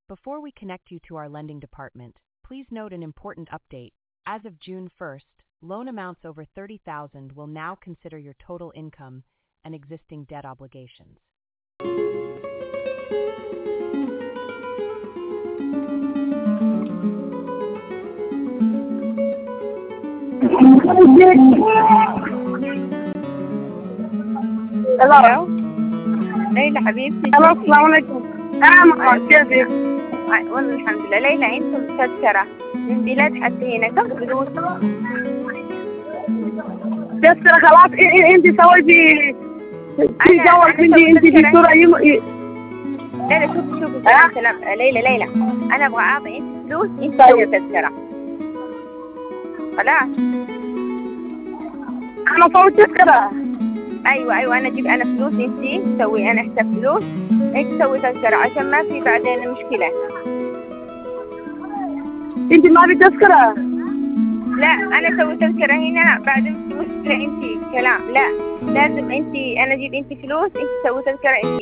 Before we connect you to our lending department, please note an important update. As of June 1st, loan amounts over $30,000 will now consider your total income and existing debt obligations. الو ليلى حبيبتي. الو السلام عليكم. كيفك؟ والله الحمد لله. ليلى عندكم تذكرة من بلاد حتى هنا كم فلوس؟ تذكرة خلاص. انت سويتي في جوال عندي انت في صورة لا شوفي سلام. ليلى انا ابغى اعطي انت فلوس انت تسوي تذكرة. خلاص انا سويت تذكرة. ايوه انا فلوس انت تسوي. انا حساب فلوس انت تسوي تذكرة عشان ما في بعدين مشكلة. انت ما في تذكرة؟ لا انا اسوي تذكرة هنا بعدين في مشكلة. انت كلام لا لازم انت انا اجيب انت فلوس انت تسوي تذكرة انت